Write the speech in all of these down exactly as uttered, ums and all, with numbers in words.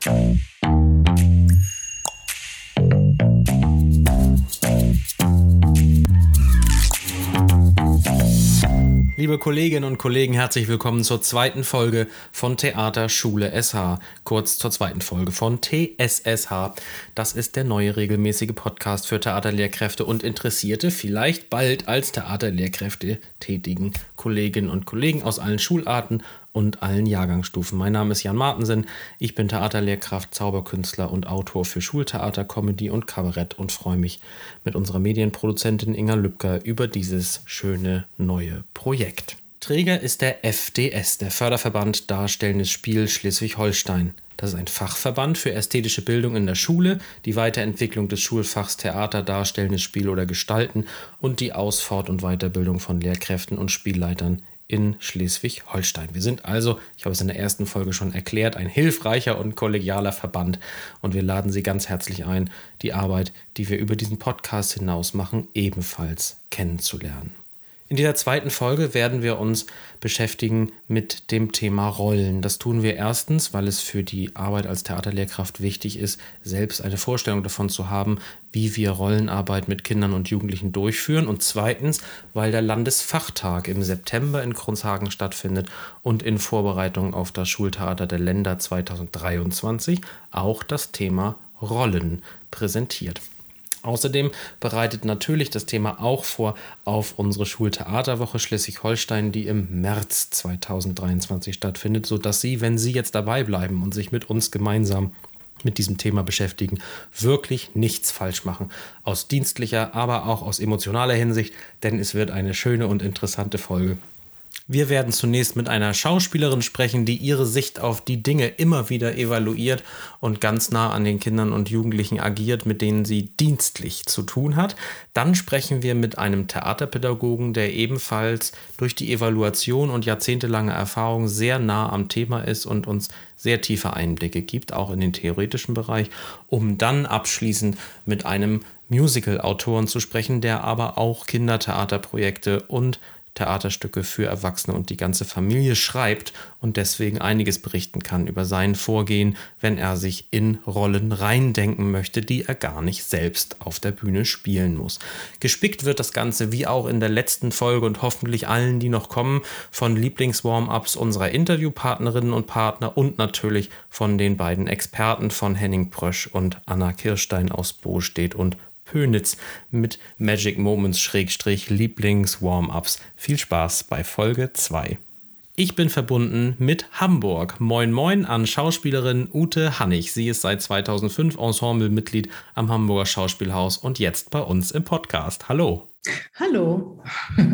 Liebe Kolleginnen und Kollegen, herzlich willkommen zur zweiten Folge von Theater Schule S H, kurz zur zweiten Folge von T S S H. Das ist der neue regelmäßige Podcast für Theaterlehrkräfte und Interessierte, vielleicht bald als Theaterlehrkräfte tätigen Kolleginnen und Kollegen aus allen Schularten und allen Jahrgangsstufen. Mein Name ist Jan Martensen, ich bin Theaterlehrkraft, Zauberkünstler und Autor für Schultheater, Comedy und Kabarett und freue mich mit unserer Medienproduzentin Inga Lübker über dieses schöne neue Projekt. Träger ist der F D S, der Förderverband Darstellendes Spiel Schleswig-Holstein. Das ist ein Fachverband für ästhetische Bildung in der Schule, die Weiterentwicklung des Schulfachs Theater, Darstellendes Spiel oder Gestalten und die Aus-, Fort- und Weiterbildung von Lehrkräften und Spielleitern in Schleswig-Holstein. Wir sind also, ich habe es in der ersten Folge schon erklärt, ein hilfreicher und kollegialer Verband und wir laden Sie ganz herzlich ein, die Arbeit, die wir über diesen Podcast hinaus machen, ebenfalls kennenzulernen. In dieser zweiten Folge werden wir uns beschäftigen mit dem Thema Rollen. Das tun wir erstens, weil es für die Arbeit als Theaterlehrkraft wichtig ist, selbst eine Vorstellung davon zu haben, wie wir Rollenarbeit mit Kindern und Jugendlichen durchführen. Und zweitens, weil der Landesfachtag im September in Kronshagen stattfindet und in Vorbereitung auf das Schultheater der Länder zweitausenddreiundzwanzig auch das Thema Rollen präsentiert. Außerdem bereitet natürlich das Thema auch vor auf unsere Schultheaterwoche Schleswig-Holstein, die im März zweitausenddreiundzwanzig stattfindet, sodass Sie, wenn Sie jetzt dabei bleiben und sich mit uns gemeinsam mit diesem Thema beschäftigen, wirklich nichts falsch machen. Aus dienstlicher, aber auch aus emotionaler Hinsicht, denn es wird eine schöne und interessante Folge. Wir werden zunächst mit einer Schauspielerin sprechen, die ihre Sicht auf die Dinge immer wieder evaluiert und ganz nah an den Kindern und Jugendlichen agiert, mit denen sie dienstlich zu tun hat. Dann sprechen wir mit einem Theaterpädagogen, der ebenfalls durch die Evaluation und jahrzehntelange Erfahrung sehr nah am Thema ist und uns sehr tiefe Einblicke gibt, auch in den theoretischen Bereich, um dann abschließend mit einem Musical-Autoren zu sprechen, der aber auch Kindertheaterprojekte und Theaterstücke für Erwachsene und die ganze Familie schreibt und deswegen einiges berichten kann über sein Vorgehen, wenn er sich in Rollen reindenken möchte, die er gar nicht selbst auf der Bühne spielen muss. Gespickt wird das Ganze wie auch in der letzten Folge und hoffentlich allen, die noch kommen, von Lieblings-Warm-Ups unserer Interviewpartnerinnen und Partner und natürlich von den beiden Experten von Henning Prösch und Anna Kirstein aus Bostedt und Pönitz mit Magic Moments Schrägstrich Lieblings-Warm-Ups. Viel Spaß bei Folge zwei. Ich bin verbunden mit Hamburg. Moin moin an Schauspielerin Ute Hannig. Sie ist seit zweitausendfünf Ensemblemitglied am Hamburger Schauspielhaus und jetzt bei uns im Podcast. Hallo. Hallo.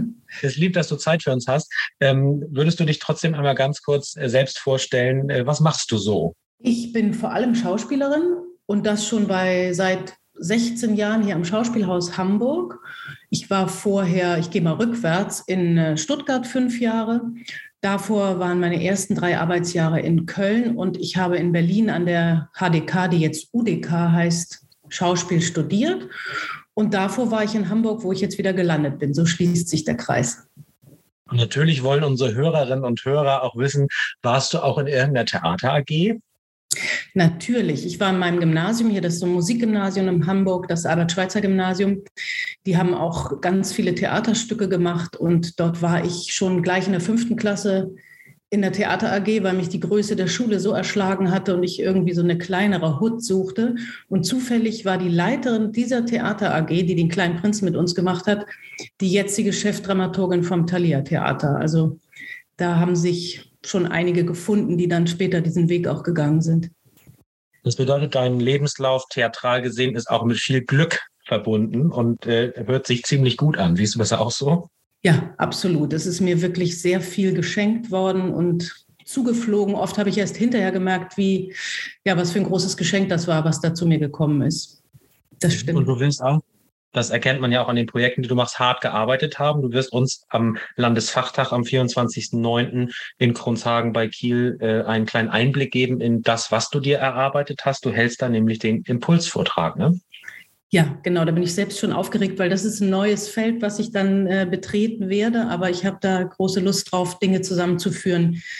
Es ist lieb, dass du Zeit für uns hast. Ähm, würdest du dich trotzdem einmal ganz kurz äh, selbst vorstellen? Äh, was machst du so? Ich bin vor allem Schauspielerin und das schon bei seit sechzehn Jahren hier am Schauspielhaus Hamburg. Ich war vorher, ich gehe mal rückwärts, in Stuttgart fünf Jahre. Davor waren meine ersten drei Arbeitsjahre in Köln und ich habe in Berlin an der H D K, die jetzt U D K heißt, Schauspiel studiert. Und davor war ich in Hamburg, wo ich jetzt wieder gelandet bin. So schließt sich der Kreis. Und natürlich wollen unsere Hörerinnen und Hörer auch wissen, warst du auch in irgendeiner Theater A G? Natürlich. Ich war in meinem Gymnasium hier, das ist so ein Musikgymnasium in Hamburg, das Albert-Schweitzer-Gymnasium. Die haben auch ganz viele Theaterstücke gemacht und dort war ich schon gleich in der fünften Klasse in der Theater A G, weil mich die Größe der Schule so erschlagen hatte und ich irgendwie so eine kleinere Hut suchte. Und zufällig war die Leiterin dieser Theater A G, die den Kleinen Prinzen mit uns gemacht hat, die jetzige Chefdramaturgin vom Thalia Theater. Also da haben sich schon einige gefunden, die dann später diesen Weg auch gegangen sind. Das bedeutet, dein Lebenslauf theatral gesehen ist auch mit viel Glück verbunden und äh, hört sich ziemlich gut an. Siehst du das auch so? Ja, absolut. Es ist mir wirklich sehr viel geschenkt worden und zugeflogen. Oft habe ich erst hinterher gemerkt, wie, ja, was für ein großes Geschenk das war, was da zu mir gekommen ist. Das stimmt. Und du willst auch, das erkennt man ja auch an den Projekten, die du machst, hart gearbeitet haben. Du wirst uns am Landesfachtag am vierundzwanzigsten neunten in Kronshagen bei Kiel äh, einen kleinen Einblick geben in das, was du dir erarbeitet hast. Du hältst da nämlich den Impulsvortrag, ne? Ja, genau, da bin ich selbst schon aufgeregt, weil das ist ein neues Feld, was ich dann äh, betreten werde. Aber ich habe da große Lust drauf, Dinge zusammenzuführen,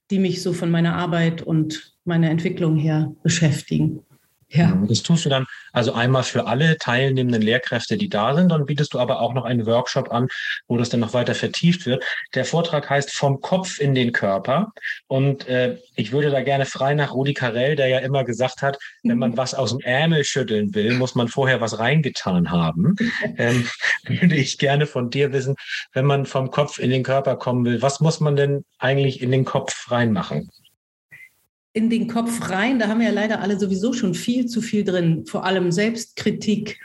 die mich so von meiner Arbeit und meiner Entwicklung her beschäftigen. Ja. Das tust du dann also einmal für alle teilnehmenden Lehrkräfte, die da sind, dann bietest du aber auch noch einen Workshop an, wo das dann noch weiter vertieft wird. Der Vortrag heißt Vom Kopf in den Körper und äh, ich würde da gerne frei nach Rudi Carrell, der ja immer gesagt hat, wenn man was aus dem Ärmel schütteln will, muss man vorher was reingetan haben. Ähm, würde ich gerne von dir wissen, wenn man vom Kopf in den Körper kommen will, was muss man denn eigentlich in den Kopf reinmachen? In den Kopf rein, da haben wir ja leider alle sowieso schon viel zu viel drin, vor allem Selbstkritik,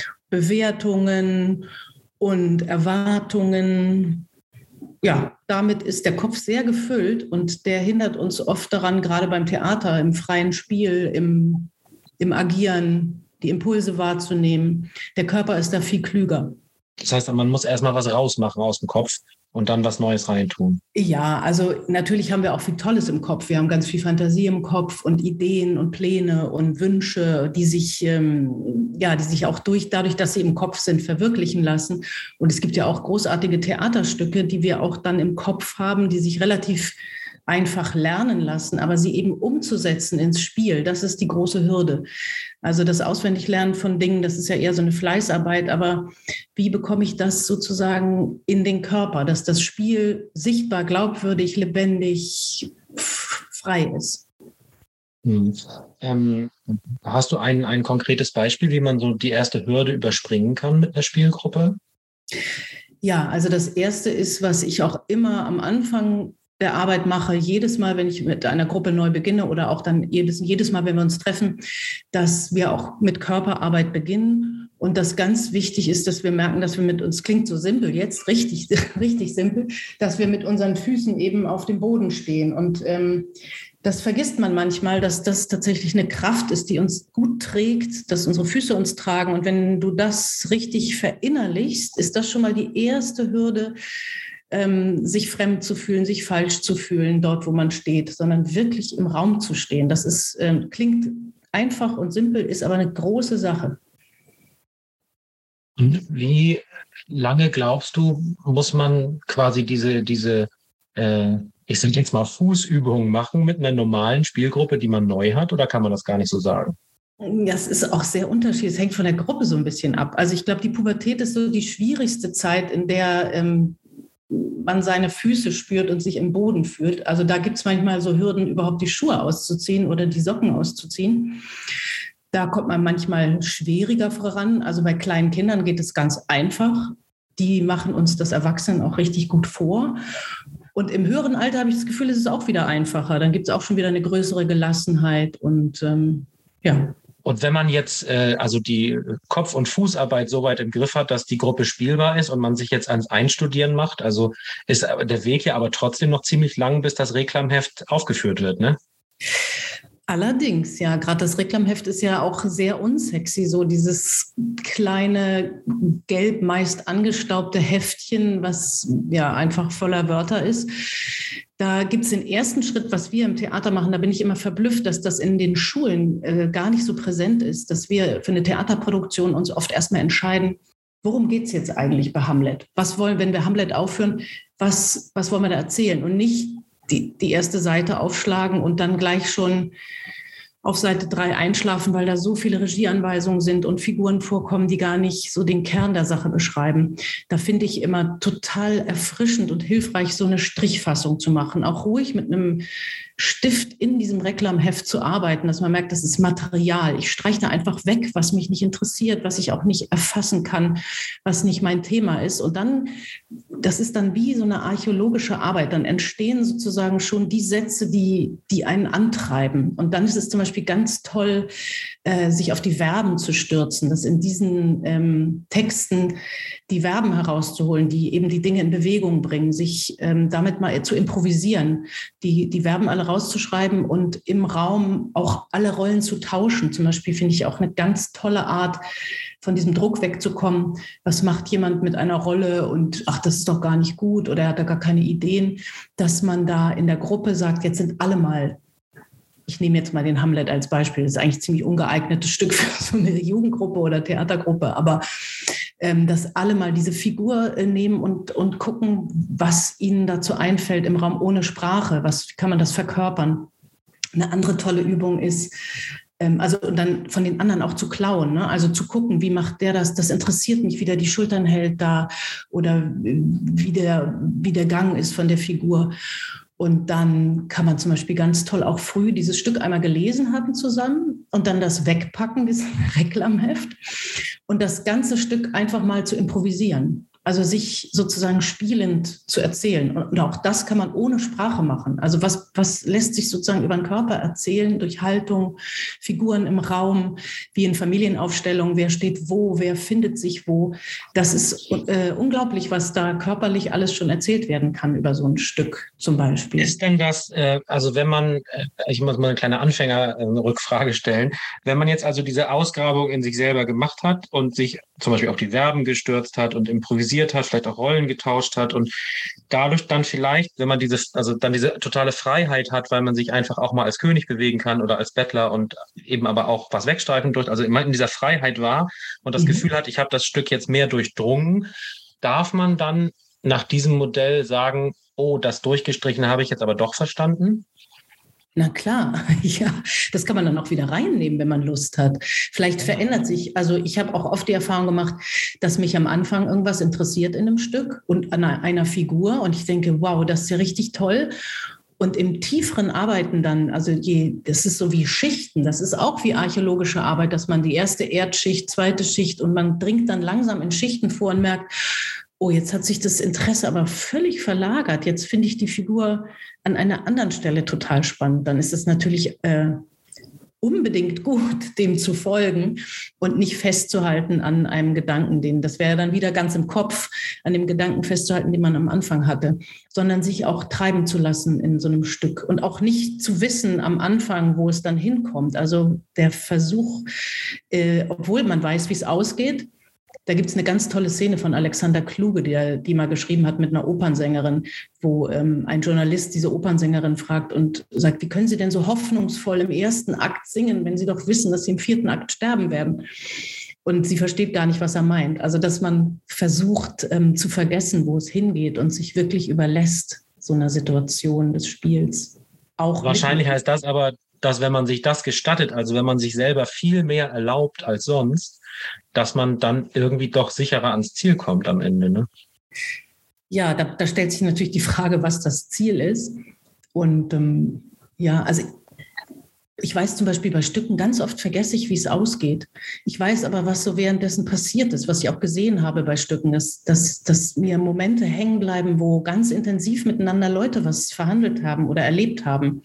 Bewertungen und Erwartungen. Ja, damit ist der Kopf sehr gefüllt und der hindert uns oft daran, gerade beim Theater, im freien Spiel, im, im Agieren, die Impulse wahrzunehmen. Der Körper ist da viel klüger. Das heißt, man muss erstmal was rausmachen aus dem Kopf und dann was Neues reintun. Ja, also natürlich haben wir auch viel Tolles im Kopf. Wir haben ganz viel Fantasie im Kopf und Ideen und Pläne und Wünsche, die sich, ähm, ja, die sich auch durch, dadurch, dass sie im Kopf sind, verwirklichen lassen. Und es gibt ja auch großartige Theaterstücke, die wir auch dann im Kopf haben, die sich relativ einfach lernen lassen, aber sie eben umzusetzen ins Spiel, das ist die große Hürde. Also das Auswendiglernen von Dingen, das ist ja eher so eine Fleißarbeit, aber wie bekomme ich das sozusagen in den Körper, dass das Spiel sichtbar, glaubwürdig, lebendig, frei ist? Hm. Ähm, hast du ein, ein konkretes Beispiel, wie man so die erste Hürde überspringen kann mit einer Spielgruppe? Ja, also das Erste ist, was ich auch immer am Anfang der Arbeit mache, jedes Mal, wenn ich mit einer Gruppe neu beginne oder auch dann jedes, jedes Mal, wenn wir uns treffen, dass wir auch mit Körperarbeit beginnen und das ganz wichtig ist, dass wir merken, dass wir mit uns, klingt so simpel jetzt, richtig, richtig simpel, dass wir mit unseren Füßen eben auf dem Boden stehen und ähm, das vergisst man manchmal, dass das tatsächlich eine Kraft ist, die uns gut trägt, dass unsere Füße uns tragen und wenn du das richtig verinnerlichst, ist das schon mal die erste Hürde, Ähm, sich fremd zu fühlen, sich falsch zu fühlen, dort, wo man steht, sondern wirklich im Raum zu stehen. Das ist, ähm, klingt einfach und simpel, ist aber eine große Sache. Und wie lange glaubst du, muss man quasi diese, diese äh, ich sage jetzt mal Fußübungen machen mit einer normalen Spielgruppe, die man neu hat, oder kann man das gar nicht so sagen? Das ist auch sehr unterschiedlich. Es hängt von der Gruppe so ein bisschen ab. Also ich glaube, die Pubertät ist so die schwierigste Zeit, in der ähm, man seine Füße spürt und sich im Boden fühlt. Also da gibt es manchmal so Hürden, überhaupt die Schuhe auszuziehen oder die Socken auszuziehen. Da kommt man manchmal schwieriger voran. Also bei kleinen Kindern geht es ganz einfach. Die machen uns das Erwachsenen auch richtig gut vor. Und im höheren Alter habe ich das Gefühl, es ist auch wieder einfacher. Dann gibt es auch schon wieder eine größere Gelassenheit und ähm, ja. Und wenn man jetzt äh, also die Kopf- und Fußarbeit so weit im Griff hat, dass die Gruppe spielbar ist und man sich jetzt ans Einstudieren macht, also ist der Weg ja aber trotzdem noch ziemlich lang, bis das Reklamheft aufgeführt wird, ne? Allerdings, ja, gerade das Reklamheft ist ja auch sehr unsexy, so dieses kleine, gelb meist angestaubte Heftchen, was ja einfach voller Wörter ist. Da gibt es den ersten Schritt, was wir im Theater machen, da bin ich immer verblüfft, dass das in den Schulen äh, gar nicht so präsent ist, dass wir für eine Theaterproduktion uns oft erstmal entscheiden, worum geht es jetzt eigentlich bei Hamlet? Was wollen, wenn wir Hamlet aufführen, was, was wollen wir da erzählen? Und nicht die, die erste Seite aufschlagen und dann gleich schon auf Seite drei einschlafen, weil da so viele Regieanweisungen sind und Figuren vorkommen, die gar nicht so den Kern der Sache beschreiben. Da finde ich immer total erfrischend und hilfreich, so eine Strichfassung zu machen. Auch ruhig mit einem Stift in diesem Reklamheft zu arbeiten, dass man merkt, das ist Material. Ich streiche da einfach weg, was mich nicht interessiert, was ich auch nicht erfassen kann, was nicht mein Thema ist. Und dann, das ist dann wie so eine archäologische Arbeit. Dann entstehen sozusagen schon die Sätze, die, die einen antreiben. Und dann ist es zum Beispiel ganz toll, äh, sich auf die Verben zu stürzen, dass in diesen ähm, Texten die Verben herauszuholen, die eben die Dinge in Bewegung bringen, sich ähm, damit mal zu improvisieren, die, die Verben alle rauszuschreiben und im Raum auch alle Rollen zu tauschen. Zum Beispiel finde ich auch eine ganz tolle Art, von diesem Druck wegzukommen. Was macht jemand mit einer Rolle und ach, das ist doch gar nicht gut oder er hat da gar keine Ideen, dass man da in der Gruppe sagt, jetzt sind alle mal, ich nehme jetzt mal den Hamlet als Beispiel, das ist eigentlich ein ziemlich ungeeignetes Stück für so eine Jugendgruppe oder Theatergruppe, aber ähm, dass alle mal diese Figur äh, nehmen und, und gucken, was ihnen dazu einfällt im Raum ohne Sprache. Was kann man das verkörpern? Eine andere tolle Übung ist, ähm, also und dann von den anderen auch zu klauen, ne? Also zu gucken, wie macht der das? Das interessiert mich, wie der die Schultern hält da oder wie der, wie der Gang ist von der Figur. Und dann kann man zum Beispiel ganz toll auch früh dieses Stück einmal gelesen haben zusammen und dann das wegpacken, dieses Reklamheft, und das ganze Stück einfach mal zu improvisieren. Also sich sozusagen spielend zu erzählen. Und auch das kann man ohne Sprache machen. Also was, was lässt sich sozusagen über den Körper erzählen, durch Haltung, Figuren im Raum, wie in Familienaufstellungen, wer steht wo, wer findet sich wo. Das ist äh, unglaublich, was da körperlich alles schon erzählt werden kann über so ein Stück zum Beispiel. Ist denn das, äh, also wenn man, äh, ich muss mal eine kleine Anfängerrückfrage stellen, wenn man jetzt also diese Ausgrabung in sich selber gemacht hat und sich zum Beispiel auf die Verben gestürzt hat und improvisiert hat, vielleicht auch Rollen getauscht hat und dadurch dann vielleicht, wenn man dieses, also dann diese totale Freiheit hat, weil man sich einfach auch mal als König bewegen kann oder als Bettler und eben aber auch was wegstreifen durch, also immer in dieser Freiheit war und das mhm. Gefühl hat, ich habe das Stück jetzt mehr durchdrungen, darf man dann nach diesem Modell sagen, oh, das Durchgestrichene habe ich jetzt aber doch verstanden? Na klar, ja, das kann man dann auch wieder reinnehmen, wenn man Lust hat. Vielleicht verändert sich, also ich habe auch oft die Erfahrung gemacht, dass mich am Anfang irgendwas interessiert in einem Stück und an einer Figur und ich denke, wow, das ist ja richtig toll. Und im tieferen Arbeiten dann, also je, das ist so wie Schichten, das ist auch wie archäologische Arbeit, dass man die erste Erdschicht, zweite Schicht und man dringt dann langsam in Schichten vor und merkt, oh, jetzt hat sich das Interesse aber völlig verlagert. Jetzt finde ich die Figur an einer anderen Stelle total spannend. Dann ist es natürlich äh, unbedingt gut, dem zu folgen und nicht festzuhalten an einem Gedanken, den, das wäre dann wieder ganz im Kopf, an dem Gedanken festzuhalten, den man am Anfang hatte, sondern sich auch treiben zu lassen in so einem Stück und auch nicht zu wissen am Anfang, wo es dann hinkommt. Also der Versuch, äh, obwohl man weiß, wie es ausgeht. Da gibt es eine ganz tolle Szene von Alexander Kluge, die, die mal geschrieben hat mit einer Opernsängerin, wo ähm, ein Journalist diese Opernsängerin fragt und sagt, wie können Sie denn so hoffnungsvoll im ersten Akt singen, wenn Sie doch wissen, dass Sie im vierten Akt sterben werden? Und sie versteht gar nicht, was er meint. Also dass man versucht ähm, zu vergessen, wo es hingeht und sich wirklich überlässt, so einer Situation des Spiels. Auch wahrscheinlich heißt das aber, dass wenn man sich das gestattet, also wenn man sich selber viel mehr erlaubt als sonst, dass man dann irgendwie doch sicherer ans Ziel kommt am Ende, ne? Ja, da, da stellt sich natürlich die Frage, was das Ziel ist. Und ähm, ja, also ich weiß zum Beispiel bei Stücken, ganz oft vergesse ich, wie es ausgeht. Ich weiß aber, was so währenddessen passiert ist, was ich auch gesehen habe bei Stücken, dass, dass, dass mir Momente hängen bleiben, wo ganz intensiv miteinander Leute was verhandelt haben oder erlebt haben.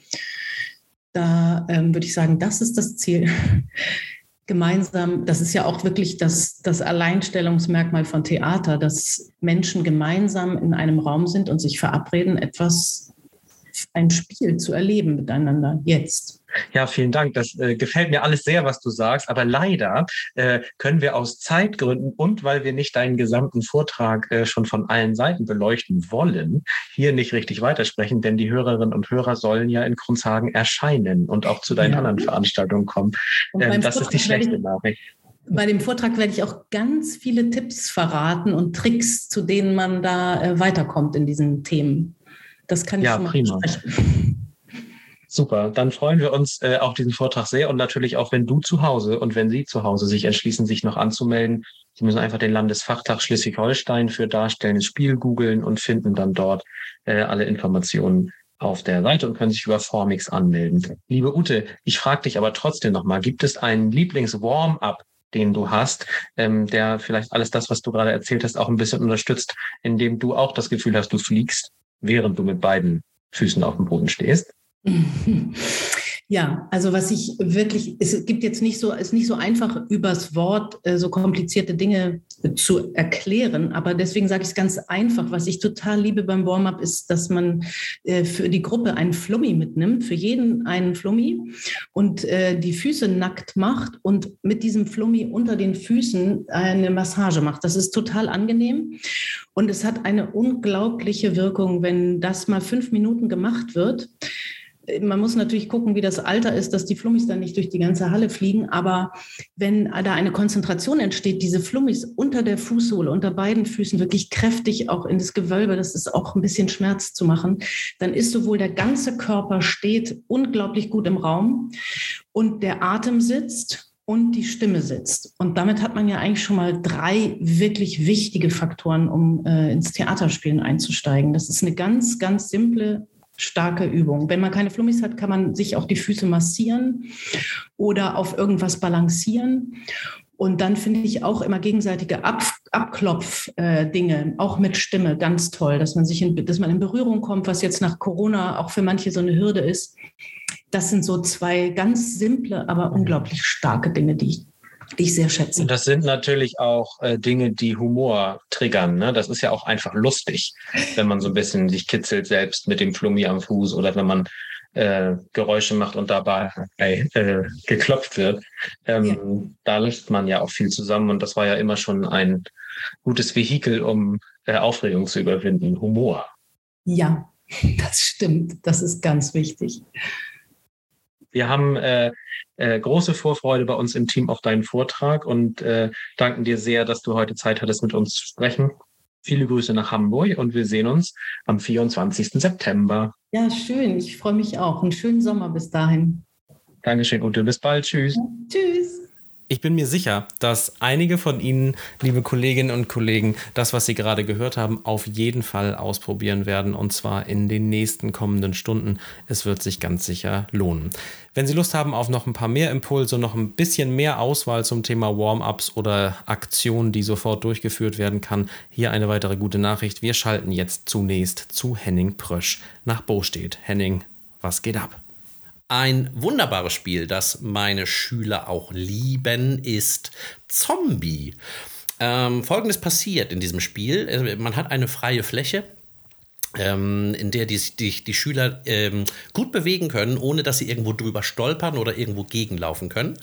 Da ähm, würde ich sagen, das ist das Ziel. Gemeinsam, das ist ja auch wirklich das, das Alleinstellungsmerkmal von Theater, dass Menschen gemeinsam in einem Raum sind und sich verabreden, etwas, ein Spiel zu erleben miteinander jetzt. Ja, vielen Dank. Das äh, gefällt mir alles sehr, was du sagst. Aber leider äh, können wir aus Zeitgründen und weil wir nicht deinen gesamten Vortrag äh, schon von allen Seiten beleuchten wollen, hier nicht richtig weitersprechen, denn die Hörerinnen und Hörer sollen ja in Kronshagen erscheinen und auch zu deinen ja. anderen Veranstaltungen kommen. Ähm, das Vortrag ist die schlechte Nachricht. Bei dem Vortrag werde ich auch ganz viele Tipps verraten und Tricks, zu denen man da äh, weiterkommt in diesen Themen. Das kann ich ja, schon mal prima. versprechen. Super, dann freuen wir uns äh, auf diesen Vortrag sehr und natürlich auch, wenn du zu Hause und wenn Sie zu Hause sich entschließen, sich noch anzumelden. Sie müssen einfach den Landesfachtag Schleswig-Holstein für darstellendes Spiel googeln und finden dann dort äh, alle Informationen auf der Seite und können sich über Formix anmelden. Liebe Ute, ich frage dich aber trotzdem nochmal, gibt es einen Lieblings-Warm-up, den du hast, ähm, der vielleicht alles das, was du gerade erzählt hast, auch ein bisschen unterstützt, indem du auch das Gefühl hast, du fliegst, während du mit beiden Füßen auf dem Boden stehst? Ja, also was ich wirklich, es gibt jetzt nicht so, es ist nicht so einfach übers Wort äh, so komplizierte Dinge zu erklären, aber deswegen sage ich es ganz einfach. Was ich total liebe beim Warm-up ist, dass man äh, für die Gruppe einen Flummi mitnimmt, für jeden einen Flummi und äh, die Füße nackt macht und mit diesem Flummi unter den Füßen eine Massage macht. Das ist total angenehm und es hat eine unglaubliche Wirkung, wenn das mal fünf Minuten gemacht wird. Man muss natürlich gucken, wie das Alter ist, dass die Flummis dann nicht durch die ganze Halle fliegen. Aber wenn da eine Konzentration entsteht, diese Flummis unter der Fußsohle, unter beiden Füßen wirklich kräftig auch in das Gewölbe, das ist auch ein bisschen Schmerz zu machen, dann ist sowohl der ganze Körper steht unglaublich gut im Raum und der Atem sitzt und die Stimme sitzt. Und damit hat man ja eigentlich schon mal drei wirklich wichtige Faktoren, um äh, ins Theaterspielen einzusteigen. Das ist eine ganz, ganz simple, starke Übung. Wenn man keine Flummis hat, kann man sich auch die Füße massieren oder auf irgendwas balancieren. Und dann finde ich auch immer gegenseitige Ab- Abklopf-Dinge, äh, auch mit Stimme, ganz toll, dass man sich in, dass man in Berührung kommt, was jetzt nach Corona auch für manche so eine Hürde ist. Das sind so zwei ganz simple, aber unglaublich starke Dinge, die ich, die ich sehr schätze. Und das sind natürlich auch äh, Dinge, die Humor triggern. Ne? Das ist ja auch einfach lustig, wenn man so ein bisschen sich kitzelt selbst mit dem Flummi am Fuß oder wenn man äh, Geräusche macht und dabei äh, geklopft wird. Ähm, ja. Da löst man ja auch viel zusammen und das war ja immer schon ein gutes Vehikel, um äh, Aufregung zu überwinden. Humor. Ja, das stimmt. Das ist ganz wichtig. Wir haben äh, äh, große Vorfreude bei uns im Team auf deinen Vortrag und äh, danken dir sehr, dass du heute Zeit hattest, mit uns zu sprechen. Viele Grüße nach Hamburg und wir sehen uns am vierundzwanzigsten September. Ja, schön. Ich freue mich auch. Einen schönen Sommer bis dahin. Dankeschön, Ute. Bis bald. Tschüss. Ja, tschüss. Ich bin mir sicher, dass einige von Ihnen, liebe Kolleginnen und Kollegen, das, was Sie gerade gehört haben, auf jeden Fall ausprobieren werden und zwar in den nächsten kommenden Stunden. Es wird sich ganz sicher lohnen. Wenn Sie Lust haben auf noch ein paar mehr Impulse, noch ein bisschen mehr Auswahl zum Thema Warm-ups oder Aktionen, die sofort durchgeführt werden kann, hier eine weitere gute Nachricht. Wir schalten jetzt zunächst zu Henning Prösch nach Bostedt. Henning, was geht ab? Ein wunderbares Spiel, das meine Schüler auch lieben, ist Zombie. Ähm, Folgendes passiert in diesem Spiel. Man hat eine freie Fläche, ähm, in der die, die, die Schüler ähm, gut bewegen können, ohne dass sie irgendwo drüber stolpern oder irgendwo gegenlaufen können.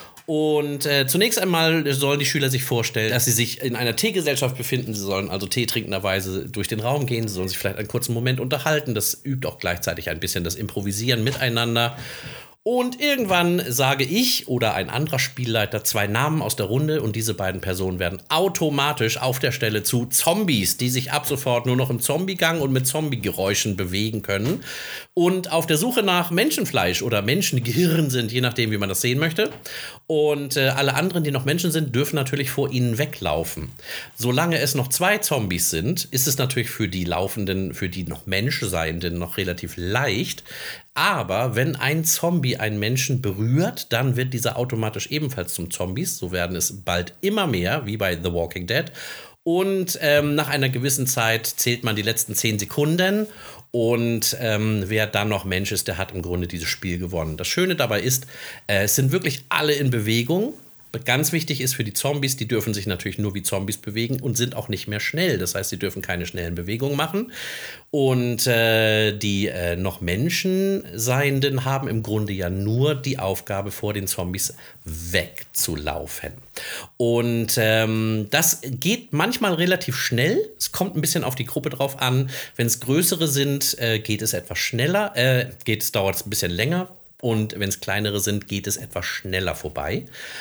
Und äh, zunächst einmal sollen die Schüler sich vorstellen, dass sie sich in einer Teegesellschaft befinden. Sie sollen also teetrinkenderweise durch den Raum gehen. Sie sollen sich vielleicht einen kurzen Moment unterhalten. Das übt auch gleichzeitig ein bisschen das Improvisieren miteinander. Und irgendwann sage ich oder ein anderer Spielleiter zwei Namen aus der Runde und diese beiden Personen werden automatisch auf der Stelle zu Zombies, die sich ab sofort nur noch im Zombiegang und mit Zombie-Geräuschen bewegen können und auf der Suche nach Menschenfleisch oder Menschengehirn sind, je nachdem, wie man das sehen möchte. Und äh, alle anderen, die noch Menschen sind, dürfen natürlich vor ihnen weglaufen. Solange es noch zwei Zombies sind, ist es natürlich für die Laufenden, für die noch Menschseienden noch relativ leicht. Aber wenn ein Zombie einen Menschen berührt, dann wird dieser automatisch ebenfalls zum Zombies. So werden es bald immer mehr, wie bei The Walking Dead. Und ähm, nach einer gewissen Zeit zählt man die letzten zehn Sekunden. Und ähm, wer dann noch Mensch ist, der hat im Grunde dieses Spiel gewonnen. Das Schöne dabei ist, äh, es sind wirklich alle in Bewegung. Ganz wichtig ist für die Zombies, die dürfen sich natürlich nur wie Zombies bewegen und sind auch nicht mehr schnell. Das heißt, sie dürfen keine schnellen Bewegungen machen. Und äh, die äh, noch Menschenseienden haben im Grunde ja nur die Aufgabe, vor den Zombies wegzulaufen. Und ähm, das geht manchmal relativ schnell. Es kommt ein bisschen auf die Gruppe drauf an. Wenn es größere sind, äh, geht es etwas schneller. Äh, geht es, dauert es ein bisschen länger. Und wenn es kleinere sind, geht es etwas schneller vorbei.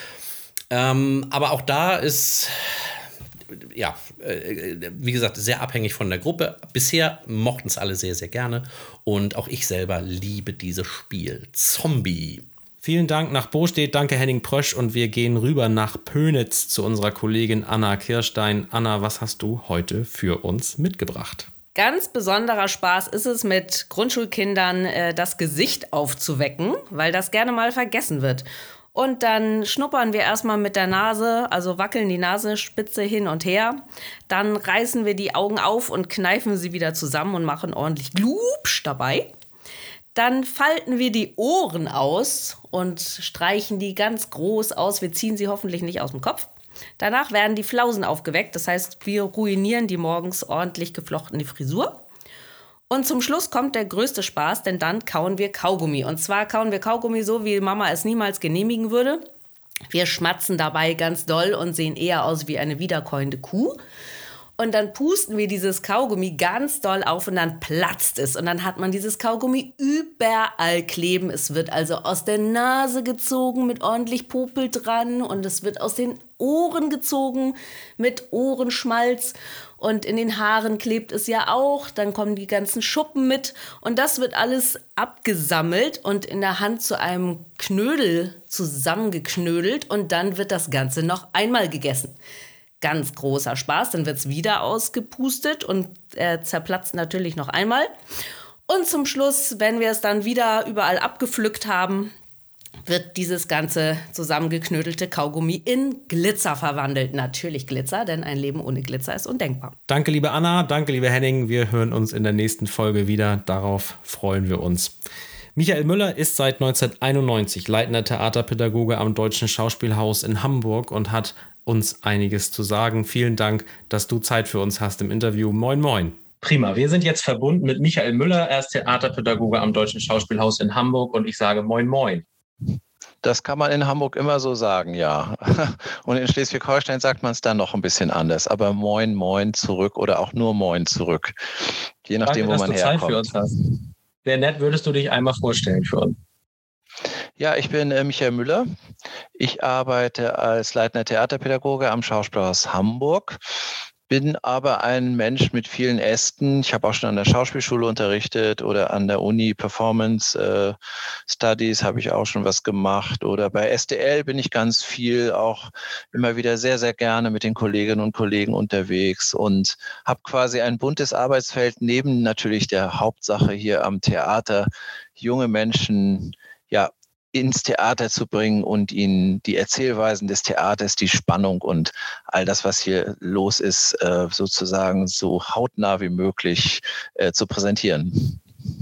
Ähm, aber auch da ist, ja, äh, wie gesagt, sehr abhängig von der Gruppe. Bisher mochten es alle sehr, sehr gerne. Und auch ich selber liebe dieses Spiel. Zombie. Vielen Dank nach Bostedt. Danke, Henning Prösch. Und wir gehen rüber nach Pönitz zu unserer Kollegin Anna Kirstein. Anna, was hast du heute für uns mitgebracht? Ganz besonderer Spaß ist es, mit Grundschulkindern äh, das Gesicht aufzuwecken, weil das gerne mal vergessen wird. Und dann schnuppern wir erstmal mit der Nase, also wackeln die Nasenspitze hin und her. Dann reißen wir die Augen auf und kneifen sie wieder zusammen und machen ordentlich Glubsch dabei. Dann falten wir die Ohren aus und streichen die ganz groß aus. Wir ziehen sie hoffentlich nicht aus dem Kopf. Danach werden die Flausen aufgeweckt. Das heißt, wir ruinieren die morgens ordentlich geflochtene Frisur. Und zum Schluss kommt der größte Spaß, denn dann kauen wir Kaugummi. Und zwar kauen wir Kaugummi so, wie Mama es niemals genehmigen würde. Wir schmatzen dabei ganz doll und sehen eher aus wie eine wiederkäuende Kuh. Und dann pusten wir dieses Kaugummi ganz doll auf und dann platzt es. Und dann hat man dieses Kaugummi überall kleben. Es wird also aus der Nase gezogen mit ordentlich Popel dran. Und es wird aus den Ohren gezogen mit Ohrenschmalz. Und in den Haaren klebt es ja auch. Dann kommen die ganzen Schuppen mit. Und das wird alles abgesammelt und in der Hand zu einem Knödel zusammengeknödelt. Und dann wird das Ganze noch einmal gegessen. Ganz großer Spaß, dann wird es wieder ausgepustet und äh, zerplatzt natürlich noch einmal. Und zum Schluss, wenn wir es dann wieder überall abgepflückt haben, wird dieses ganze zusammengeknödelte Kaugummi in Glitzer verwandelt. Natürlich Glitzer, denn ein Leben ohne Glitzer ist undenkbar. Danke, liebe Anna, danke, liebe Henning. Wir hören uns in der nächsten Folge wieder. Darauf freuen wir uns. Michael Müller ist seit neunzehnhunderteinundneunzig leitender Theaterpädagoge am Deutschen Schauspielhaus in Hamburg und hat uns einiges zu sagen. Vielen Dank, dass du Zeit für uns hast im Interview. Moin, moin. Prima, wir sind jetzt verbunden mit Michael Müller. Er ist Theaterpädagoge am Deutschen Schauspielhaus in Hamburg und ich sage moin, moin. Das kann man in Hamburg immer so sagen, ja. Und in Schleswig-Holstein sagt man es dann noch ein bisschen anders. Aber moin, moin zurück oder auch nur moin zurück. Je nachdem, Danke, wo man dass du herkommt. Zeit für uns hast. Sehr nett, würdest du dich einmal vorstellen für uns? Ja, ich bin äh, Michael Müller. Ich arbeite als leitender Theaterpädagoge am Schauspielhaus Hamburg, bin aber ein Mensch mit vielen Ästen. Ich habe auch schon an der Schauspielschule unterrichtet oder an der Uni Performance äh, Studies habe ich auch schon was gemacht. Oder bei S D L bin ich ganz viel auch immer wieder sehr, sehr gerne mit den Kolleginnen und Kollegen unterwegs und habe quasi ein buntes Arbeitsfeld neben natürlich der Hauptsache hier am Theater, junge Menschen ja ins Theater zu bringen und ihnen die Erzählweisen des Theaters, die Spannung und all das, was hier los ist, sozusagen so hautnah wie möglich zu präsentieren.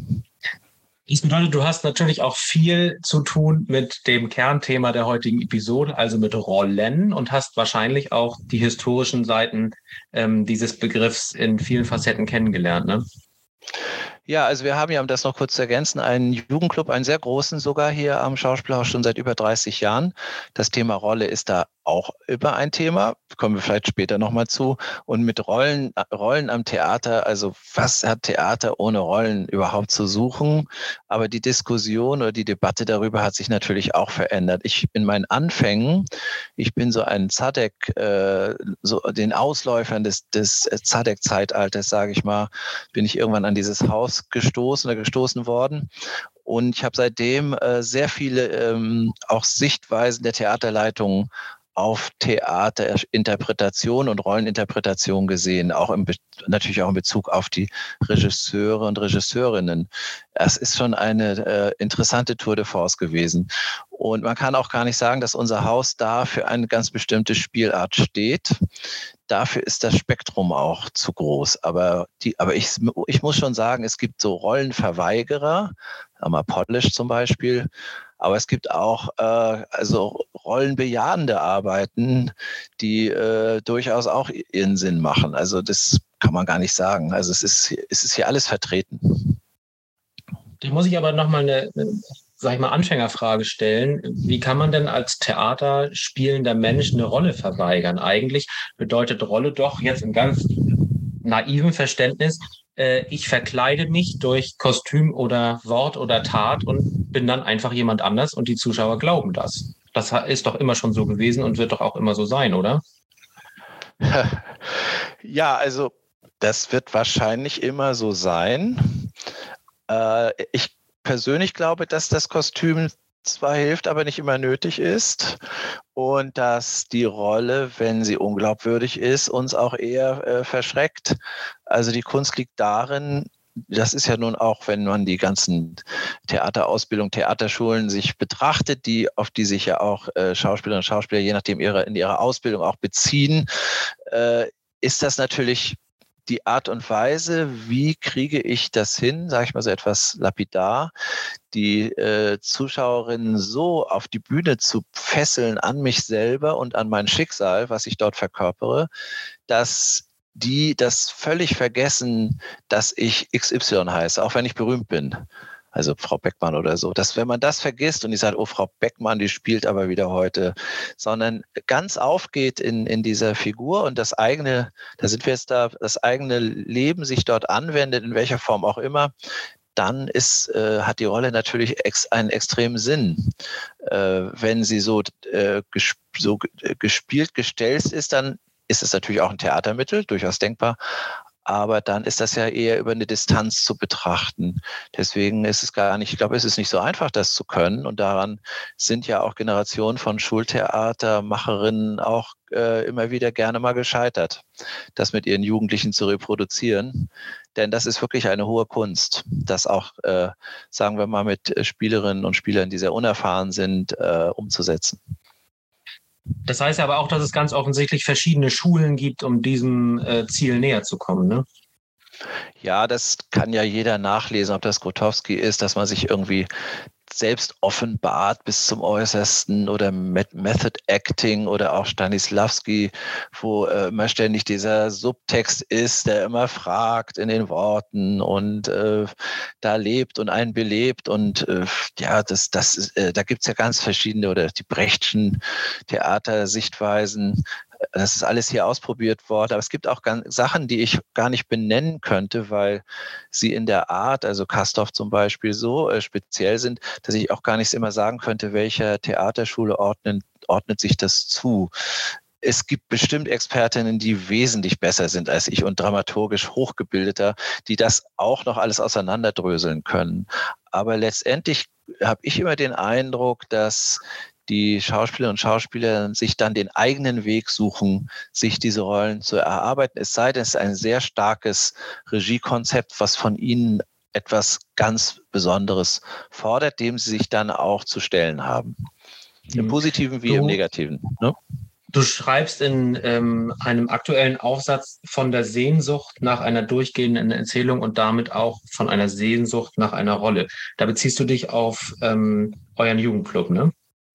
Das bedeutet, du hast natürlich auch viel zu tun mit dem Kernthema der heutigen Episode, also mit Rollen, und hast wahrscheinlich auch die historischen Seiten ähm, dieses Begriffs in vielen Facetten kennengelernt, ne? Ja, also wir haben ja, um das noch kurz zu ergänzen, einen Jugendclub, einen sehr großen sogar hier am Schauspielhaus schon seit über dreißig Jahren. Das Thema Rolle ist da auch immer ein Thema, kommen wir vielleicht später nochmal zu. Und mit Rollen, Rollen am Theater, also was hat Theater ohne Rollen überhaupt zu suchen? Aber die Diskussion oder die Debatte darüber hat sich natürlich auch verändert. Ich in meinen Anfängen, ich bin so ein Zadek, äh, so den Ausläufern des, des Zadek-Zeitalters, sage ich mal, bin ich irgendwann an dieses Haus gestoßen oder gestoßen worden. Und ich habe seitdem äh, sehr viele ähm, auch Sichtweisen der Theaterleitung auf Theaterinterpretation und Rolleninterpretation gesehen, auch im Be- natürlich auch in Bezug auf die Regisseure und Regisseurinnen. Das ist schon eine äh, interessante Tour de force gewesen. Und man kann auch gar nicht sagen, dass unser Haus da für eine ganz bestimmte Spielart steht. Dafür ist das Spektrum auch zu groß. Aber, die, aber ich, ich muss schon sagen, es gibt so Rollenverweigerer, Polish zum Beispiel, aber es gibt auch äh, also rollenbejahende Arbeiten, die äh, durchaus auch ihren Sinn machen. Also das kann man gar nicht sagen. Also es ist, es ist hier alles vertreten. Da muss ich aber nochmal eine, sag ich mal, Anfängerfrage stellen. Wie kann man denn als Theater spielender Mensch eine Rolle verweigern? Eigentlich bedeutet Rolle doch jetzt im ganz naiven Verständnis, äh, ich verkleide mich durch Kostüm oder Wort oder Tat und bin dann einfach jemand anders und die Zuschauer glauben das. Das ist doch immer schon so gewesen und wird doch auch immer so sein, oder? Ja, also das wird wahrscheinlich immer so sein. Äh, ich persönlich glaube, dass das Kostüm zwar hilft, aber nicht immer nötig ist und dass die Rolle, wenn sie unglaubwürdig ist, uns auch eher äh, verschreckt. Also die Kunst liegt darin, das ist ja nun auch, wenn man die ganzen Theaterausbildung, Theaterschulen sich betrachtet, die, auf die sich ja auch äh, Schauspielerinnen und Schauspieler je nachdem ihre, in ihrer Ausbildung auch beziehen, äh, ist das natürlich die Art und Weise, wie kriege ich das hin, sage ich mal so etwas lapidar, die äh, Zuschauerinnen so auf die Bühne zu fesseln an mich selber und an mein Schicksal, was ich dort verkörpere, dass die das völlig vergessen, dass ich X Y heiße, auch wenn ich berühmt bin. also Frau Beckmann oder so, dass wenn man das vergisst und die sagt, oh, Frau Beckmann, die spielt aber wieder heute, sondern ganz aufgeht in, in dieser Figur und das eigene, da sind wir jetzt da, das eigene Leben sich dort anwendet, in welcher Form auch immer, dann ist, äh, hat die Rolle natürlich ex, einen extremen Sinn. Äh, wenn sie so, äh, gesp so gespielt, gestellt ist, dann ist es natürlich auch ein Theatermittel, durchaus denkbar. Aber dann ist das ja eher über eine Distanz zu betrachten. Deswegen ist es gar nicht, ich glaube, es ist nicht so einfach, das zu können. Und daran sind ja auch Generationen von Schultheatermacherinnen auch äh, immer wieder gerne mal gescheitert, das mit ihren Jugendlichen zu reproduzieren. Denn das ist wirklich eine hohe Kunst, das auch, äh, sagen wir mal, mit Spielerinnen und Spielern, die sehr unerfahren sind, äh, umzusetzen. Das heißt aber auch, dass es ganz offensichtlich verschiedene Schulen gibt, um diesem äh, Ziel näher zu kommen, ne? Ja, das kann ja jeder nachlesen, ob das Grotowski ist, dass man sich irgendwie selbst offenbart bis zum Äußersten oder Method Acting oder auch Stanislavski, wo äh, immer ständig dieser Subtext ist, der immer fragt in den Worten und äh, da lebt und einen belebt und äh, ja, das, das ist, äh, da gibt's ja ganz verschiedene oder die Brechtschen Theatersichtweisen. Das ist alles hier ausprobiert worden, aber es gibt auch ganz Sachen, die ich gar nicht benennen könnte, weil sie in der Art, also Castorf zum Beispiel, so äh, speziell sind, dass ich auch gar nicht immer sagen könnte, welcher Theaterschule ordnen, ordnet sich das zu. Es gibt bestimmt Expertinnen, die wesentlich besser sind als ich und dramaturgisch hochgebildeter, die das auch noch alles auseinanderdröseln können. Aber letztendlich habe ich immer den Eindruck, dass die Schauspielerinnen und Schauspieler sich dann den eigenen Weg suchen, sich diese Rollen zu erarbeiten. Es sei denn, es ist ein sehr starkes Regiekonzept, was von ihnen etwas ganz Besonderes fordert, dem sie sich dann auch zu stellen haben. Im Positiven wie du, im Negativen. Ne? Du schreibst in ähm, einem aktuellen Aufsatz von der Sehnsucht nach einer durchgehenden Erzählung und damit auch von einer Sehnsucht nach einer Rolle. Da beziehst du dich auf ähm, euren Jugendclub, ne?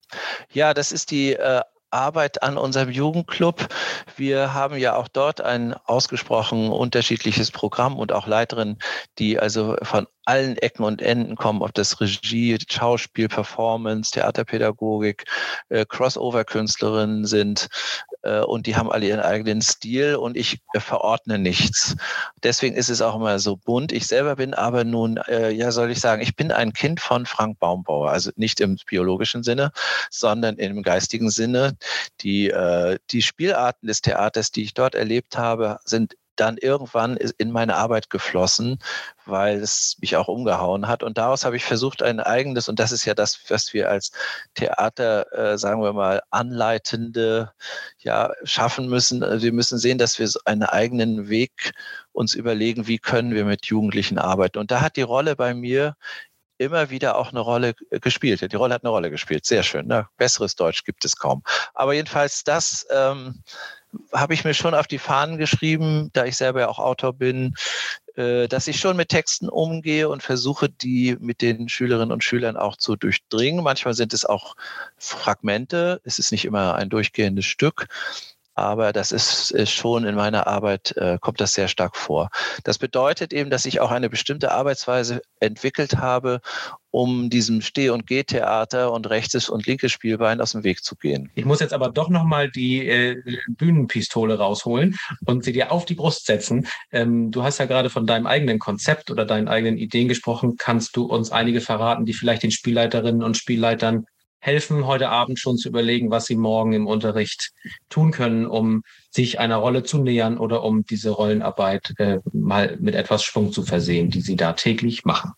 Ja, das ist die äh, Arbeit an unserem Jugendclub. Wir haben ja auch dort ein ausgesprochen unterschiedliches Programm und auch Leiterinnen, die also von allen Ecken und Enden kommen, ob das Regie, Schauspiel, Performance, Theaterpädagogik, äh, Crossover-Künstlerinnen sind äh, und die haben alle ihren eigenen Stil und ich äh, verordne nichts. Deswegen ist es auch immer so bunt. Ich selber bin aber nun, äh, ja soll ich sagen, ich bin ein Kind von Frank Baumbauer, also nicht im biologischen Sinne, sondern im geistigen Sinne. Die, äh, die Spielarten des Theaters, die ich dort erlebt habe, sind dann irgendwann in meine Arbeit geflossen, weil es mich auch umgehauen hat. Und daraus habe ich versucht, ein eigenes, und das ist ja das, was wir als Theater, äh, sagen wir mal, Anleitende ja, schaffen müssen. Wir müssen sehen, dass wir einen eigenen Weg uns überlegen, wie können wir mit Jugendlichen arbeiten. Und da hat die Rolle bei mir immer wieder auch eine Rolle gespielt. Die Rolle hat eine Rolle gespielt. Sehr schön. Ne? Besseres Deutsch gibt es kaum. Aber jedenfalls das ähm, habe ich mir schon auf die Fahnen geschrieben, da ich selber ja auch Autor bin, äh, dass ich schon mit Texten umgehe und versuche, die mit den Schülerinnen und Schülern auch zu durchdringen. Manchmal sind es auch Fragmente. Es ist nicht immer ein durchgehendes Stück. Aber das ist, ist schon in meiner Arbeit, äh, kommt das sehr stark vor. Das bedeutet eben, dass ich auch eine bestimmte Arbeitsweise entwickelt habe, um diesem Steh- und Geh-Theater und rechtes und linkes Spielbein aus dem Weg zu gehen. Ich muss jetzt aber doch nochmal die äh, Bühnenpistole rausholen und sie dir auf die Brust setzen. Ähm, du hast ja gerade von deinem eigenen Konzept oder deinen eigenen Ideen gesprochen. Kannst du uns einige verraten, die vielleicht den Spielleiterinnen und Spielleitern helfen, heute Abend schon zu überlegen, was sie morgen im Unterricht tun können, um sich einer Rolle zu nähern oder um diese Rollenarbeit äh, mal mit etwas Schwung zu versehen, die sie da täglich machen?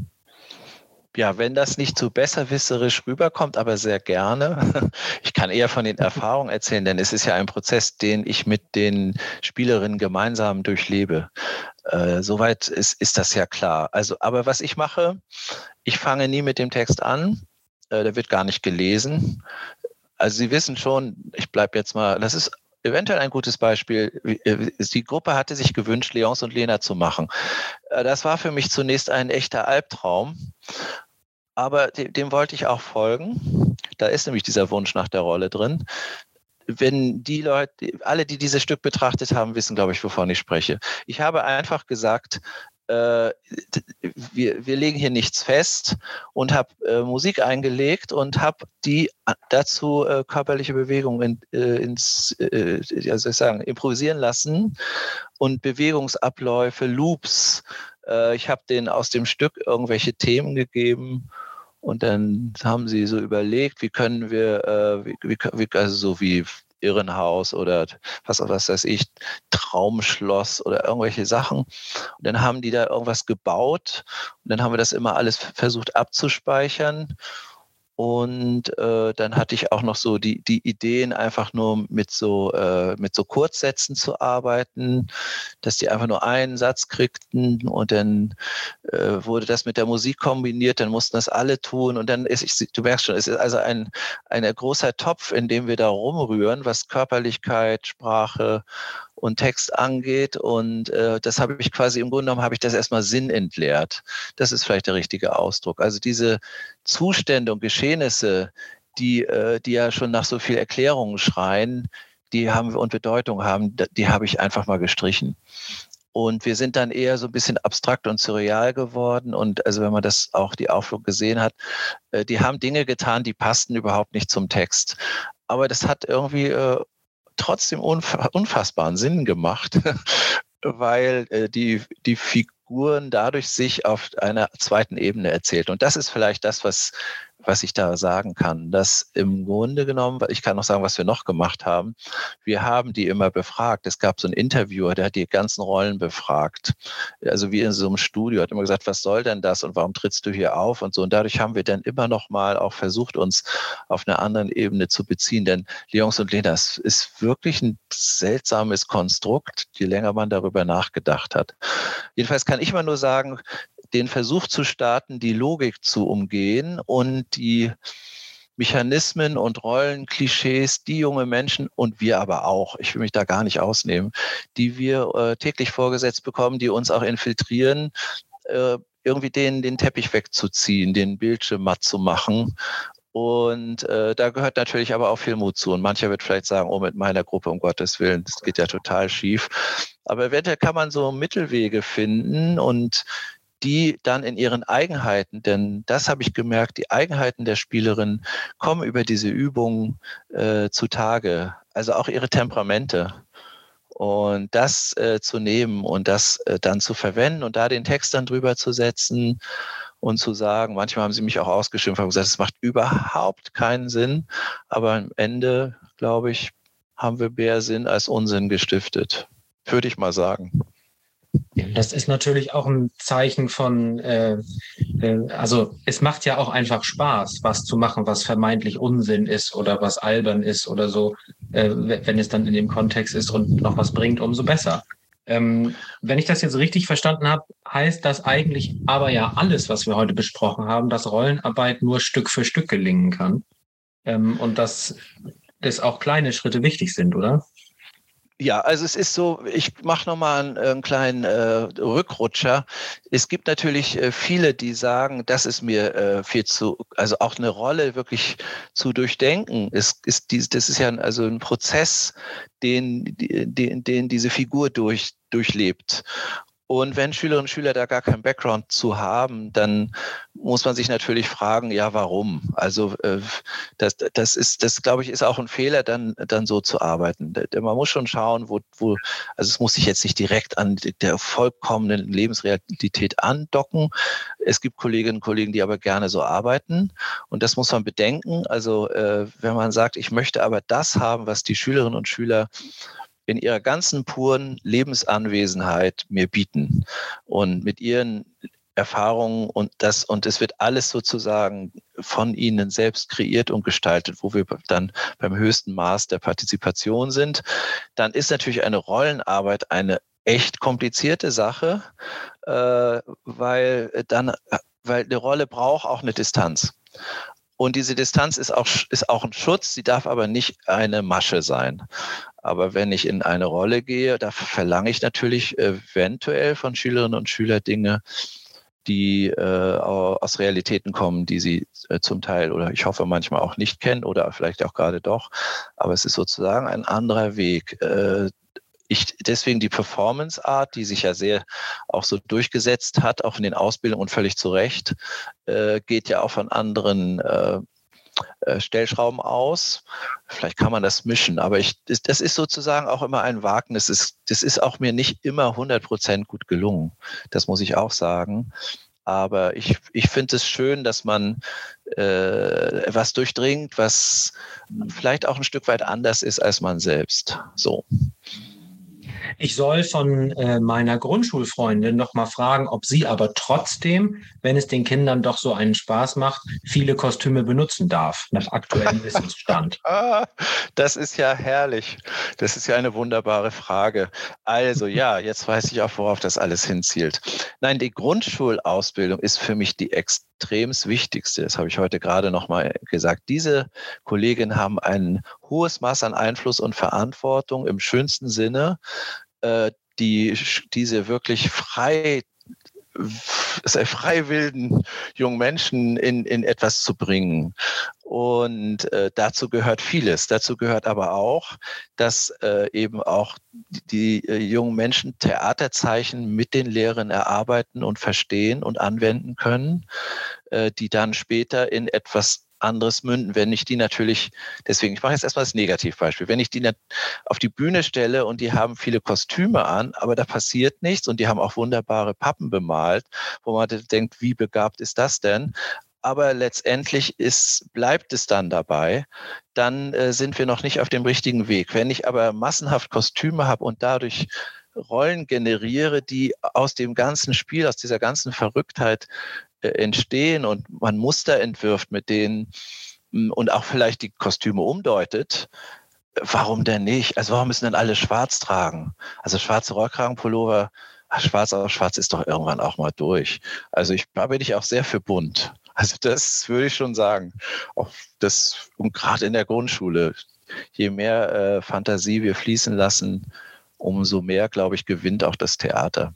Ja, wenn das nicht zu besserwisserisch rüberkommt, aber sehr gerne. Ich kann eher von den Erfahrungen erzählen, denn es ist ja ein Prozess, den ich mit den Spielerinnen gemeinsam durchlebe. Äh, soweit ist, ist das ja klar. Also, aber was ich mache, ich fange nie mit dem Text an. Der wird gar nicht gelesen. Also Sie wissen schon, ich bleibe jetzt mal, das ist eventuell ein gutes Beispiel. Die Gruppe hatte sich gewünscht, Leonce und Lena zu machen. Das war für mich zunächst ein echter Albtraum, aber dem, dem wollte ich auch folgen. Da ist nämlich dieser Wunsch nach der Rolle drin. Wenn die Leute, alle, die dieses Stück betrachtet haben, wissen, glaube ich, wovon ich spreche. Ich habe einfach gesagt, äh, wir, wir legen hier nichts fest und habe äh, Musik eingelegt und habe die dazu äh, körperliche Bewegungen in, äh, ins, äh, ja, soll ich sagen, improvisieren lassen und Bewegungsabläufe, Loops. Äh, ich habe denen aus dem Stück irgendwelche Themen gegeben. Und dann haben sie so überlegt, wie können wir, äh, wie, wie, wie, also so wie Irrenhaus oder was, was weiß ich, Traumschloss oder irgendwelche Sachen. Und dann haben die da irgendwas gebaut und dann haben wir das immer alles versucht abzuspeichern. Und äh, dann hatte ich auch noch so die, die Ideen, einfach nur mit so, äh, mit so Kurzsätzen zu arbeiten, dass die einfach nur einen Satz kriegten und dann äh, wurde das mit der Musik kombiniert, dann mussten das alle tun und dann ist, ich, du merkst schon, es ist also ein, ein großer Topf, in dem wir da rumrühren, was Körperlichkeit, Sprache und Text angeht und äh, das habe ich quasi, im Grunde genommen habe ich das erstmal sinnentleert. Das ist vielleicht der richtige Ausdruck. Also diese Zustände und Geschehnisse, die, äh, die ja schon nach so viel Erklärungen schreien, die haben und Bedeutung haben, die habe ich einfach mal gestrichen. Und wir sind dann eher so ein bisschen abstrakt und surreal geworden. Und also wenn man das auch die Aufführung gesehen hat, äh, die haben Dinge getan, die passten überhaupt nicht zum Text. Aber das hat irgendwie äh, trotzdem unfassbaren Sinn gemacht, weil äh, die, die Figuren dadurch sich auf einer zweiten Ebene erzählt. Und das ist vielleicht das, was, was ich da sagen kann, dass im Grunde genommen, ich kann noch sagen, was wir noch gemacht haben, wir haben die immer befragt. Es gab so einen Interviewer, der hat die ganzen Rollen befragt. Also wie in so einem Studio, hat immer gesagt, was soll denn das und warum trittst du hier auf und so. Und dadurch haben wir dann immer noch mal auch versucht, uns auf einer anderen Ebene zu beziehen. Denn Leonce und Lena, es ist wirklich ein seltsames Konstrukt, je länger man darüber nachgedacht hat. Jedenfalls kann ich mal nur sagen, den Versuch zu starten, die Logik zu umgehen und die Mechanismen und Rollenklischees, die junge Menschen und wir aber auch, ich will mich da gar nicht ausnehmen, die wir äh, täglich vorgesetzt bekommen, die uns auch infiltrieren, äh, irgendwie den, den Teppich wegzuziehen, den Bildschirm matt zu machen. Und äh, da gehört natürlich aber auch viel Mut zu. Und mancher wird vielleicht sagen, oh, mit meiner Gruppe, um Gottes Willen, das geht ja total schief. Aber eventuell kann man so Mittelwege finden und die dann in ihren Eigenheiten, denn das habe ich gemerkt, die Eigenheiten der Spielerin kommen über diese Übungen äh, zutage, also auch ihre Temperamente. Und das äh, zu nehmen und das äh, dann zu verwenden und da den Text dann drüber zu setzen und zu sagen, manchmal haben sie mich auch ausgeschimpft und gesagt, es macht überhaupt keinen Sinn, aber am Ende, glaube ich, haben wir mehr Sinn als Unsinn gestiftet, würde ich mal sagen. Das ist natürlich auch ein Zeichen von, äh, äh, also es macht ja auch einfach Spaß, was zu machen, was vermeintlich Unsinn ist oder was albern ist oder so, äh, wenn es dann in dem Kontext ist und noch was bringt, umso besser. Ähm, wenn ich das jetzt richtig verstanden habe, heißt das eigentlich aber ja alles, was wir heute besprochen haben, dass Rollenarbeit nur Stück für Stück gelingen kann ähm, und dass es auch kleine Schritte wichtig sind, oder? Ja, also es ist so, ich mache nochmal einen, einen kleinen äh, Rückrutscher. Es gibt natürlich äh, viele, die sagen, das ist mir äh, viel zu, also auch eine Rolle wirklich zu durchdenken. Es ist dies, das ist ja ein, also ein Prozess, den, den, den diese Figur durch, durchlebt. Und wenn Schülerinnen und Schüler da gar keinen Background zu haben, dann muss man sich natürlich fragen, ja, warum? Also äh, das, das ist, das glaube ich, ist auch ein Fehler, dann, dann so zu arbeiten. Man muss schon schauen, wo, wo, also es muss sich jetzt nicht direkt an der vollkommenen Lebensrealität andocken. Es gibt Kolleginnen und Kollegen, die aber gerne so arbeiten. Und das muss man bedenken. Also äh, wenn man sagt, ich möchte aber das haben, was die Schülerinnen und Schüler in ihrer ganzen puren Lebensanwesenheit mir bieten und mit ihren Erfahrungen und das, und es wird alles sozusagen von ihnen selbst kreiert und gestaltet, wo wir dann beim höchsten Maß der Partizipation sind, dann ist natürlich eine Rollenarbeit eine echt komplizierte Sache, äh, weil dann, weil eine Rolle braucht auch eine Distanz. Und diese Distanz ist auch, ist auch ein Schutz, sie darf aber nicht eine Masche sein. Aber wenn ich in eine Rolle gehe, da verlange ich natürlich eventuell von Schülerinnen und Schülern Dinge, die äh, aus Realitäten kommen, die sie äh, zum Teil oder ich hoffe manchmal auch nicht kennen oder vielleicht auch gerade doch. Aber es ist sozusagen ein anderer Weg. Äh, ich deswegen die Performance Art, die sich ja sehr auch so durchgesetzt hat, auch in den Ausbildungen und völlig zu Recht, äh, geht ja auch von anderen äh, äh, Stellschrauben aus. Vielleicht kann man das mischen, aber ich, das, das ist sozusagen auch immer ein Wagnis. Das ist, das ist auch mir nicht immer hundert Prozent gut gelungen. Das muss ich auch sagen. Aber ich, ich finde es schön, dass man äh, was durchdringt, was vielleicht auch ein Stück weit anders ist als man selbst. So. Ich soll von äh, meiner Grundschulfreundin noch mal fragen, ob sie aber trotzdem, wenn es den Kindern doch so einen Spaß macht, viele Kostüme benutzen darf, nach aktuellem Wissensstand. Das ist ja herrlich. Das ist ja eine wunderbare Frage. Also ja, jetzt weiß ich auch, worauf das alles hinzielt. Nein, die Grundschulausbildung ist für mich die extremst wichtigste. Das habe ich heute gerade noch mal gesagt. Diese Kolleginnen haben ein hohes Maß an Einfluss und Verantwortung im schönsten Sinne, äh, die diese wirklich frei frei wilden jungen Menschen in, in etwas zu bringen. Und äh, dazu gehört vieles. Dazu gehört aber auch, dass äh, eben auch die, die äh, jungen Menschen Theaterzeichen mit den Lehrern erarbeiten und verstehen und anwenden können, äh, die dann später in etwas anderes münden, wenn ich die natürlich, deswegen, ich mache jetzt erstmal das Negativbeispiel, wenn ich die auf die Bühne stelle und die haben viele Kostüme an, aber da passiert nichts und die haben auch wunderbare Pappen bemalt, wo man denkt, wie begabt ist das denn? Aber letztendlich ist, bleibt es dann dabei, dann äh, sind wir noch nicht auf dem richtigen Weg. Wenn ich aber massenhaft Kostüme habe und dadurch Rollen generiere, die aus dem ganzen Spiel, aus dieser ganzen Verrücktheit entstehen und man Muster entwirft, mit denen und auch vielleicht die Kostüme umdeutet, warum denn nicht? Also warum müssen denn alle schwarz tragen? Also schwarze Rollkragenpullover, schwarz auf schwarz ist doch irgendwann auch mal durch. Also ich, da bin ich auch sehr für bunt. Also das würde ich schon sagen. Auch das, und gerade in der Grundschule, je mehr äh, Fantasie wir fließen lassen, umso mehr, glaube ich, gewinnt auch das Theater.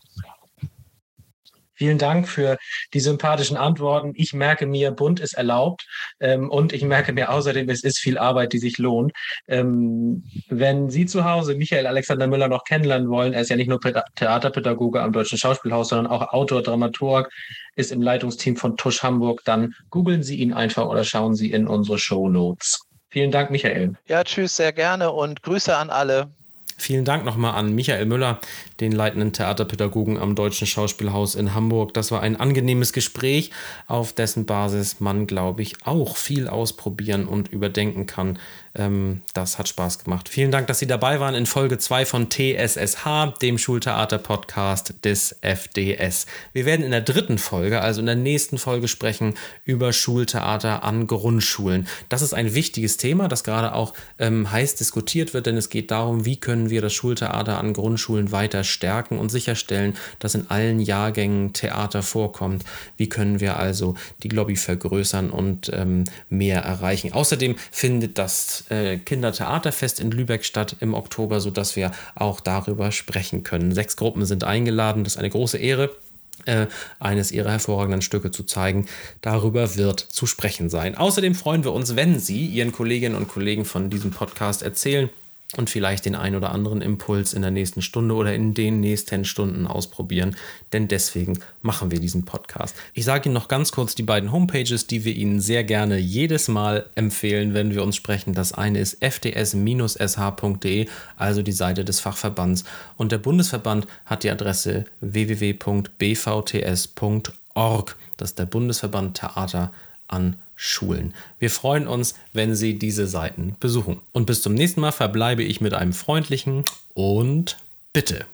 Vielen Dank für die sympathischen Antworten. Ich merke mir, bunt ist erlaubt ähm, und ich merke mir außerdem, es ist viel Arbeit, die sich lohnt. Ähm, wenn Sie zu Hause Michael Alexander Müller noch kennenlernen wollen, er ist ja nicht nur Theaterpädagoge am Deutschen Schauspielhaus, sondern auch Autor, Dramaturg, ist im Leitungsteam von Tusch Hamburg, dann googeln Sie ihn einfach oder schauen Sie in unsere Shownotes. Vielen Dank, Michael. Ja, tschüss, sehr gerne und Grüße an alle. Vielen Dank nochmal an Michael Müller, den leitenden Theaterpädagogen am Deutschen Schauspielhaus in Hamburg. Das war ein angenehmes Gespräch, auf dessen Basis man, glaube ich, auch viel ausprobieren und überdenken kann. Ähm, das hat Spaß gemacht. Vielen Dank, dass Sie dabei waren in Folge zwei von T S S H, dem Schultheater-Podcast des F D S. Wir werden in der dritten Folge, also in der nächsten Folge, sprechen über Schultheater an Grundschulen. Das ist ein wichtiges Thema, das gerade auch ähm, heiß diskutiert wird, denn es geht darum, wie können wir das Schultheater an Grundschulen weiter stärken und sicherstellen, dass in allen Jahrgängen Theater vorkommt. Wie können wir also die Lobby vergrößern und ähm, mehr erreichen. Außerdem findet das äh, Kindertheaterfest in Lübeck statt im Oktober, sodass wir auch darüber sprechen können. Sechs Gruppen sind eingeladen, das ist eine große Ehre, äh, eines ihrer hervorragenden Stücke zu zeigen. Darüber wird zu sprechen sein. Außerdem freuen wir uns, wenn Sie Ihren Kolleginnen und Kollegen von diesem Podcast erzählen und vielleicht den ein oder anderen Impuls in der nächsten Stunde oder in den nächsten Stunden ausprobieren, denn deswegen machen wir diesen Podcast. Ich sage Ihnen noch ganz kurz die beiden Homepages, die wir Ihnen sehr gerne jedes Mal empfehlen, wenn wir uns sprechen. Das eine ist f d s Bindestrich s h punkt d e, also die Seite des Fachverbands, und der Bundesverband hat die Adresse w w w punkt b v t s punkt org. Das ist der Bundesverband Theater an Schulen. Wir freuen uns, wenn Sie diese Seiten besuchen. Und bis zum nächsten Mal verbleibe ich mit einem freundlichen und bitte.